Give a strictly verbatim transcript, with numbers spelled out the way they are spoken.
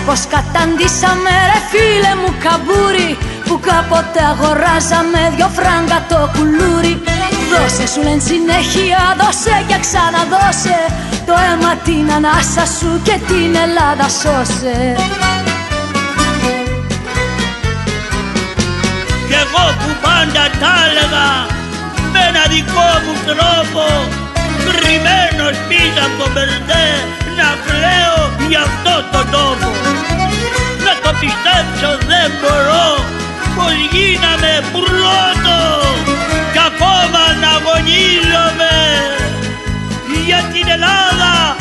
πως καταντήσαμε ρε φίλε μου καμπούρι, που κάποτε αγοράζαμε δυο φράγκα το κουλούρι. Δώσε σου λένε συνέχεια, δώσε και ξαναδώσε, το αίμα την ανάσα σου και την Ελλάδα σώσε. Κι εγώ που πάντα τα έλεγα με ένα δικό μου τρόπο, κρυμμένος πίσω από το μπερδέ, να κλαίω για αυτό το τόπο. Να το πιστέψω δεν μπορώ, πως γίναμε πρώτο κι ακόμα να αγωνίζομαι για την Ελλάδα